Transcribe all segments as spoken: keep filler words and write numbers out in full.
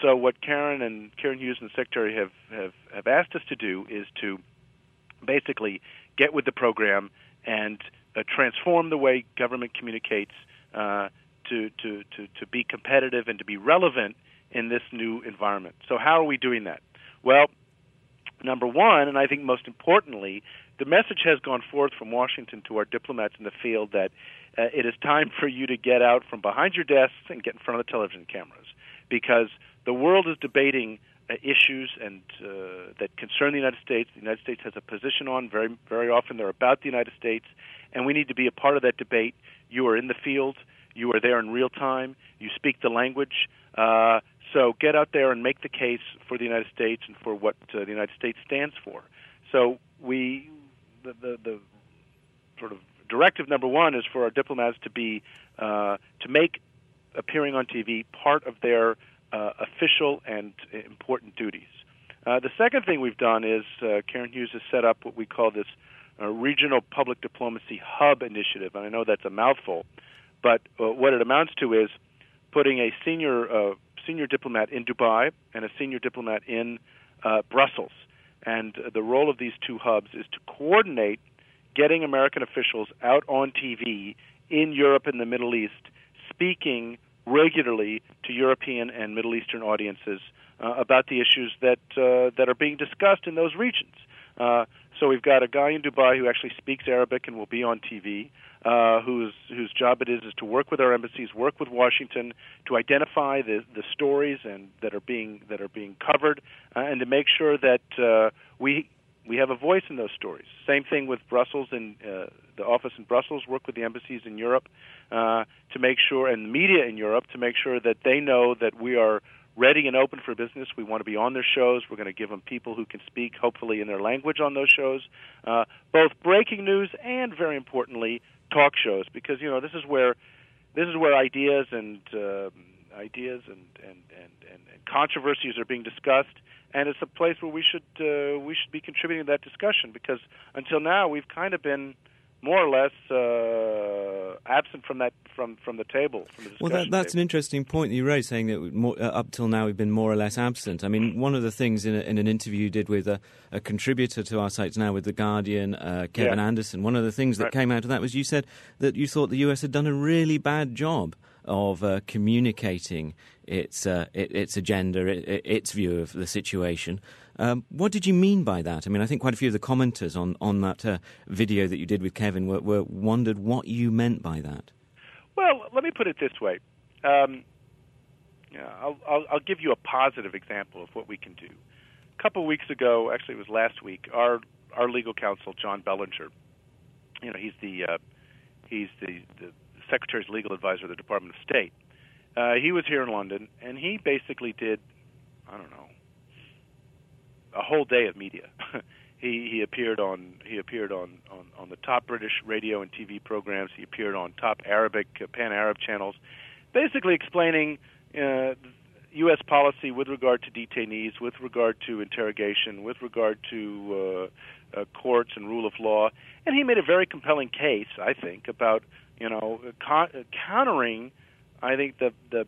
so what Karen and Karen Hughes and the Secretary have, have, have asked us to do is to basically get with the program and uh, transform the way government communicates uh, to, to, to, to be competitive and to be relevant in this new environment. So how are we doing that? Well, number one, and I think most importantly, the message has gone forth from Washington to our diplomats in the field that uh, it is time for you to get out from behind your desks and get in front of the television cameras, because the world is debating uh, issues and uh, that concern the United States. The United States has a position on. Very, very often they're about the United States, and we need to be a part of that debate. You are in the field. You are there in real time. You speak the language. Uh, so get out there and make the case for the United States and for what uh, the United States stands for. So we, the, the, the sort of directive number one is for our diplomats to be uh, to make appearing on T V part of their uh, official and important duties. Uh, the second thing we've done is uh, Karen Hughes has set up what we call this uh, Regional Public Diplomacy Hub Initiative, and I know that's a mouthful, but uh, what it amounts to is putting a senior uh, senior diplomat in Dubai and a senior diplomat in uh, Brussels. And uh, the role of these two hubs is to coordinate getting American officials out on T V in Europe and the Middle East, speaking regularly to European and Middle Eastern audiences uh, about the issues that uh, that are being discussed in those regions. Uh, so we've got a guy in Dubai who actually speaks Arabic and will be on T V, uh, whose whose job it is is to work with our embassies, work with Washington to identify the the stories and that are being that are being covered, uh, and to make sure that uh, we we have a voice in those stories. Same thing with Brussels and uh, the office in Brussels, work with the embassies in Europe uh, to make sure, and the media in Europe to make sure that they know that we are ready and open for business. We want to be on their shows. We're going to give them people who can speak, hopefully, in their language on those shows, uh, both breaking news and, very importantly, talk shows. Because you know this is where this is where ideas and uh, ideas and, and, and, and, and controversies are being discussed, and it's a place where we should uh, we should be contributing to that discussion. Because until now, we've kind of been more or less uh, absent from that from, from the table. From the well, that, that's table. an interesting point that you raised, saying that more, uh, up till now we've been more or less absent. I mean, one of the things in, a, in an interview you did with a, a contributor to our sites now with The Guardian, uh, Kevin yeah. Anderson, one of the things that right. came out of that was you said that you thought the U S had done a really bad job of uh, communicating its uh, it, its agenda, it, its view of the situation. Um, what did you mean by that? I mean, I think quite a few of the commenters on, on that uh, video that you did with Kevin were, were wondered what you meant by that. Well, let me put it this way. Um, yeah, I'll, I'll, I'll give you a positive example of what we can do. A couple of weeks ago, actually it was last week, our our legal counsel, John Bellinger, you know, he's the uh, he's the, the Secretary's legal advisor of the Department of State. Uh, he was here in London, and he basically did, I don't know, a whole day of media. he he appeared on he appeared on, on, on the top British radio and T V programs. He appeared on top Arabic uh, Pan-Arab channels, basically explaining uh, U S policy with regard to detainees, with regard to interrogation, with regard to uh, uh, courts and rule of law. And he made a very compelling case, I think, about you know con- countering, I think, the the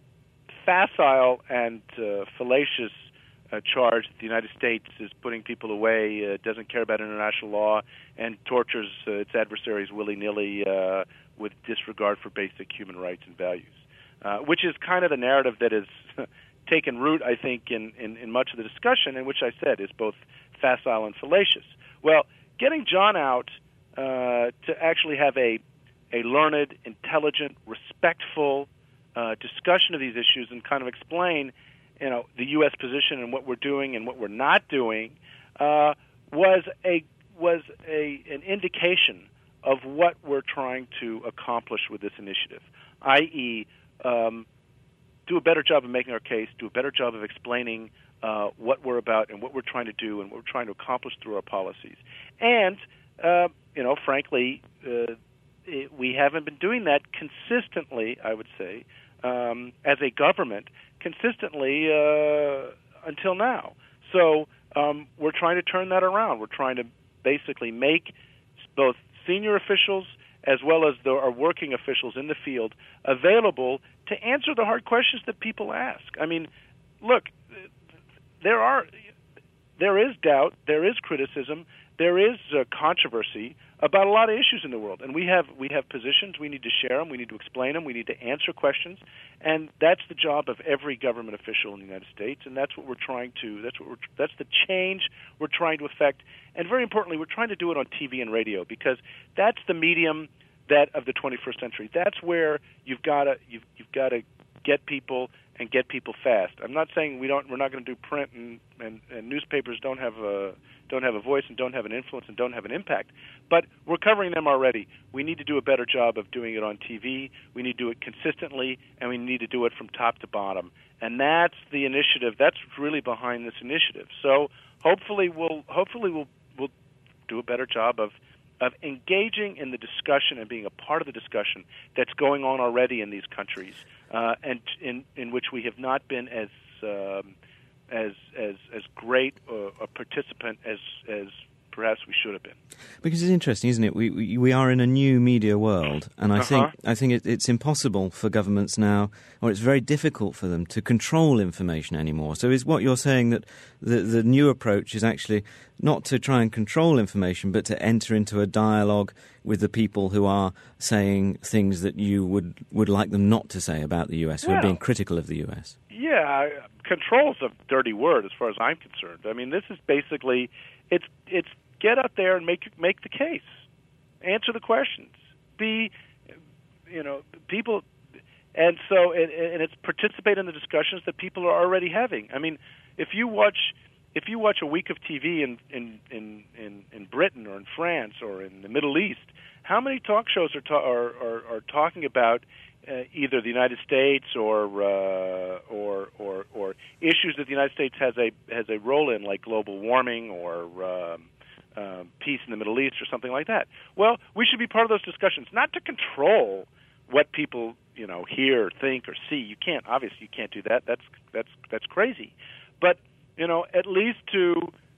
facile and uh, fallacious Uh, charge that the United States is putting people away, uh, doesn't care about international law, and tortures uh, its adversaries willy-nilly uh, with disregard for basic human rights and values, uh, which is kind of the narrative that has taken root, I think, in, in, in much of the discussion, and which I said is both facile and fallacious. Well, getting John out uh, to actually have a, a learned, intelligent, respectful uh, discussion of these issues and kind of explain you know, the U S position and what we're doing and what we're not doing uh, was a was a an indication of what we're trying to accomplish with this initiative, that is, um, do a better job of making our case, do a better job of explaining uh, what we're about and what we're trying to do and what we're trying to accomplish through our policies. And, uh, you know, frankly, uh, it, we haven't been doing that consistently, I would say, um, as a government, consistently uh, until now. So um, we're trying to turn that around. We're trying to basically make both senior officials as well as the, our working officials in the field available to answer the hard questions that people ask. I mean, look, there are there is doubt, there is criticism, there is uh, controversy about a lot of issues in the world, and we have we have positions. We need to share them. We need to explain them. We need to answer questions, and that's the job of every government official in the United States. And that's what we're trying to. That's what we're. That's the change we're trying to effect. And very importantly, we're trying to do it on T V and radio because that's the medium that of the twenty-first century. That's where you've got to you've you've got to get people and get people fast. I'm not saying we don't. We're not going to do print and, and, and newspapers don't have a don't have a voice and don't have an influence and don't have an impact. But we're covering them already. We need to do a better job of doing it on T V. We need to do it consistently, and we need to do it from top to bottom. And that's the initiative. That's really behind this initiative. So hopefully we'll hopefully we'll we'll do a better job of of engaging in the discussion and being a part of the discussion that's going on already in these countries, uh, and in in which we have not been as um, as as as great a, a participant as as perhaps we should have been. Because it's interesting, isn't it? We we, we are in a new media world, and I uh-huh. think I think it, it's impossible for governments now, or it's very difficult for them to control information anymore. So is what you're saying that the the new approach is actually not to try and control information, but to enter into a dialogue with the people who are saying things that you would, would like them not to say about the U S, who well, are being critical of the U S? Yeah, control's a dirty word as far as I'm concerned. I mean, this is basically, it's it's get out there and make make the case. Answer the questions. Be, you know, people, and so, and, and it's participate in the discussions that people are already having. I mean, if you watch... If you watch a week of T V in, in, in, in, in Britain or in France or in the Middle East, how many talk shows are ta- are, are, are talking about uh, either the United States or, uh, or or or issues that the United States has a has a role in, like global warming or um, uh, peace in the Middle East or something like that? Well, we should be part of those discussions, not to control what people you know hear, think, or see. You can't obviously you can't do that. That's that's that's crazy, but you know, at least to,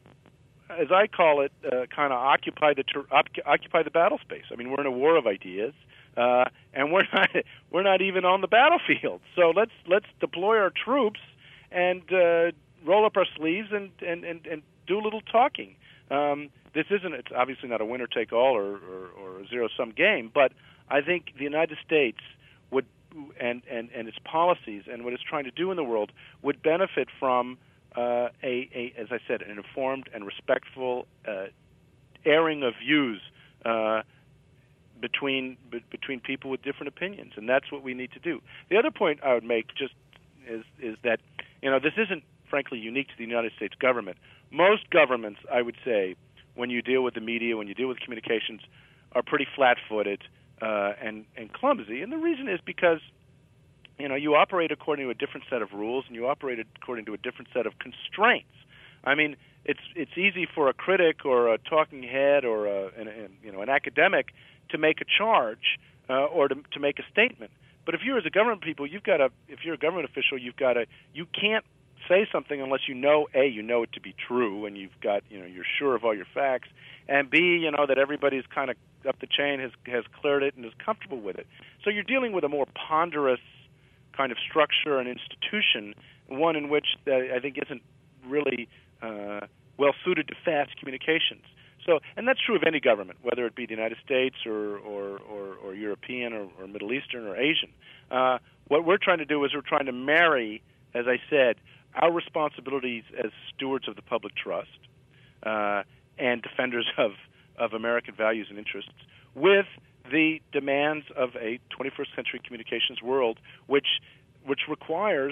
as I call it, uh, kind of occupy the ter- op- occupy the battle space. I mean, we're in a war of ideas, uh, and we're not we're not even on the battlefield. So let's let's deploy our troops and uh, roll up our sleeves and, and, and, and do a little talking. Um, this isn't it's obviously not a winner take all or, or, or a zero sum game, but I think the United States would and, and, and its policies and what it's trying to do in the world would benefit from. Uh, a, a, as I said, an informed and respectful uh, airing of views uh, between be, between people with different opinions, and that's what we need to do. The other point I would make just is is that you know this isn't frankly unique to the United States government. Most governments, I would say, when you deal with the media, when you deal with communications, are pretty flat-footed uh, and and clumsy, and the reason is because. You know, you operate according to a different set of rules, and you operate according to a different set of constraints. I mean, it's it's easy for a critic or a talking head or a, an, an, you know an academic to make a charge uh, or to to make a statement. But if you're as a government people, you've got to. If you're a government official, you've got to. You can't say something unless you know a you know it to be true, and you've got you know you're sure of all your facts, and b you know that everybody's kind of up the chain has has cleared it and is comfortable with it. So you're dealing with a more ponderous kind of structure and institution, one in which uh, I think isn't really uh, well suited to fast communications. So, and that's true of any government, whether it be the United States or or, or, or European or, or Middle Eastern or Asian. Uh, what we're trying to do is we're trying to marry, as I said, our responsibilities as stewards of the public trust uh, and defenders of, of American values and interests with the demands of a twenty-first century communications world, which which requires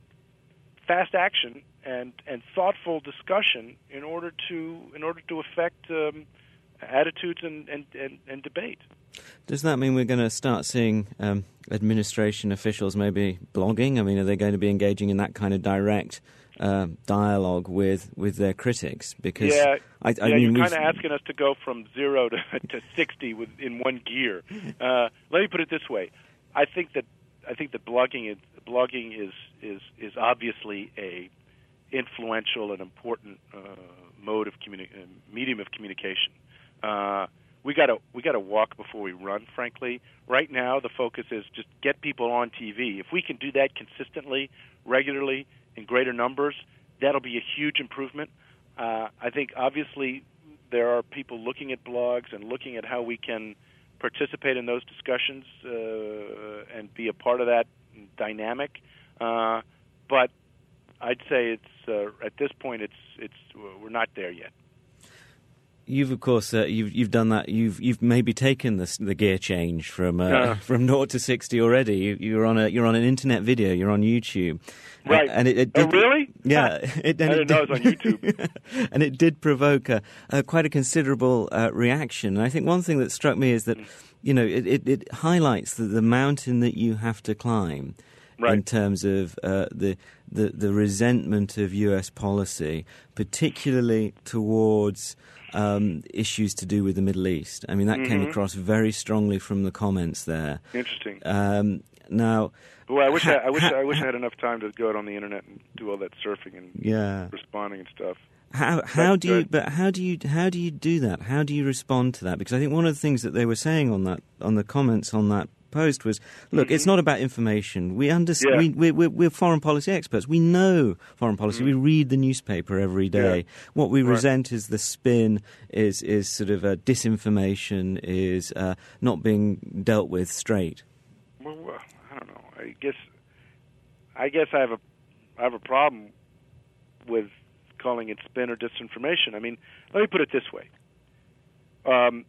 fast action and, and thoughtful discussion in order to in order to affect um, attitudes and, and, and, and debate. Does that mean we're going to start seeing um, administration officials maybe blogging? I mean, are they going to be engaging in that kind of direct Uh, dialogue with, with their critics? Because yeah, I, I yeah mean, you're kind of asking us to go from zero to, to sixty with, in one gear. Uh, let me put it this way: I think that I think that blogging is blogging is is, is obviously a influential and important uh, mode of communi- uh, medium of communication. Uh, we got to we got to walk before we run. Frankly, right now the focus is just get people on T V. If we can do that consistently, regularly, in greater numbers, that'll be a huge improvement. Uh, I think obviously there are people looking at blogs and looking at how we can participate in those discussions uh, and be a part of that dynamic. Uh, but I'd say it's uh, at this point it's it's we're not there yet. You've of course uh, you've you've done that. You've you've maybe taken the the gear change from uh, uh, from naught to sixty already. You, you're on a you're on an internet video. You're on YouTube, right? Uh, and it, it did, oh really? Yeah, it, I didn't it know it was on YouTube. And it did provoke a, a quite a considerable uh, reaction. And I think one thing that struck me is that mm. you know it, it, it highlights the, the mountain that you have to climb. Right. In terms of uh, the, the the resentment of U S policy, particularly towards um, issues to do with the Middle East. I mean, that mm-hmm. came across very strongly from the comments there. Interesting. Um, now, well, I wish ha- I, I wish ha- I wish I had enough time to go out on the internet and do all that surfing and yeah. responding and stuff. How how do you but how do you how do you do that? How do you respond to that? Because I think one of the things that they were saying on that on the comments on that post was, look, mm-hmm. it's not about information. We understand. Yeah. We, we're, we're foreign policy experts. We know foreign policy. Mm-hmm. We read the newspaper every day. Yeah. What we right. resent is the spin, is is sort of uh, disinformation, is uh, not being dealt with straight. Well, I don't know. I guess I guess I have a I have a problem with calling it spin or disinformation. I mean, let me put it this way. Um,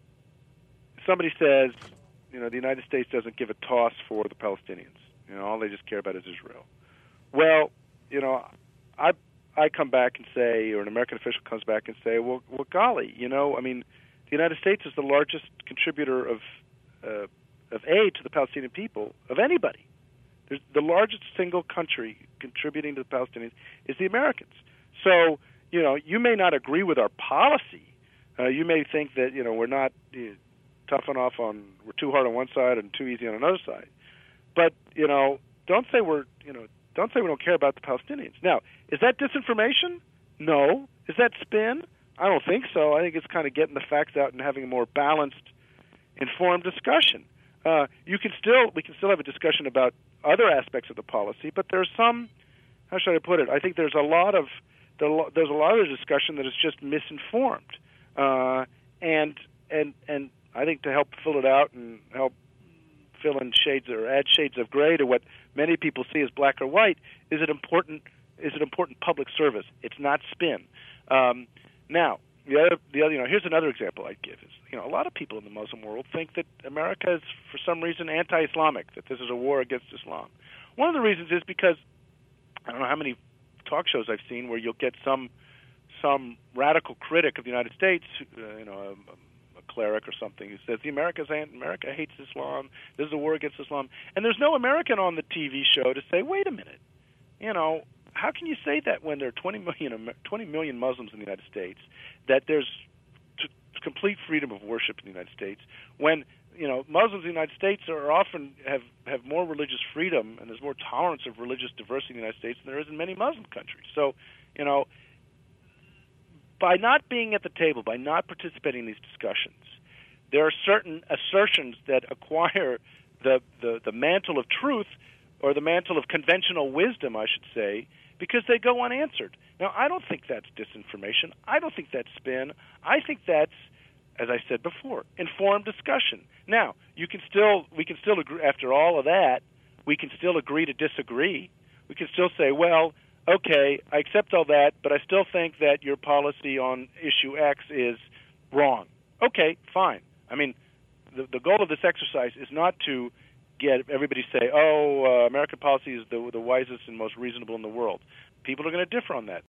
somebody says, you know, the United States doesn't give a toss for the Palestinians. You know, all they just care about is Israel. Well, you know, I I come back and say, or an American official comes back and say, well, well, golly, you know, I mean, the United States is the largest contributor of uh, of aid to the Palestinian people of anybody. There's the largest single country contributing to the Palestinians is the Americans. So, you know, you may not agree with our policy. Uh, you may think that, you know, we're not uh, tough enough on, we're too hard on one side and too easy on another side. But, you know, don't say we're, you know, don't say we don't care about the Palestinians. Now, is that disinformation? No. Is that spin? I don't think so. I think it's kind of getting the facts out and having a more balanced, informed discussion. Uh, you can still, we can still have a discussion about other aspects of the policy, but there's some, how should I put it? I think there's a lot of, there's a lot of discussion that is just misinformed. Uh, and, and, and I think to help fill it out and help fill in shades or add shades of gray to what many people see as black or white is an important, is an important public service. It's not spin. Um, now, the other, the other, you know, here's another example I'd give is, you know, a lot of people in the Muslim world think that America is, for some reason, anti-Islamic, that this is a war against Islam. One of the reasons is because I don't know how many talk shows I've seen where you'll get some some radical critic of the United States, uh, you know, a, a cleric or something, who says the America's America hates Islam. This is a war against Islam, and there's no American on the T V show to say, wait a minute, you know, how can you say that when there are twenty million, twenty million Muslims in the United States, that there's t- complete freedom of worship in the United States, when, you know, Muslims in the United States are often have, have more religious freedom and there's more tolerance of religious diversity in the United States than there is in many Muslim countries. So, you know, by not being at the table, by not participating in these discussions, there are certain assertions that acquire the, the, the mantle of truth, or the mantle of conventional wisdom, I should say, because they go unanswered. Now, I don't think that's disinformation. I don't think that's spin. I think that's, as I said before, informed discussion. Now, you can still, we can still agree, after all of that, we can still agree to disagree. We can still say, well, okay, I accept all that, but I still think that your policy on issue X is wrong. Okay, fine. I mean, the, the goal of this exercise is not to get everybody to say, oh, uh, American policy is the, the wisest and most reasonable in the world. People are going to differ on that.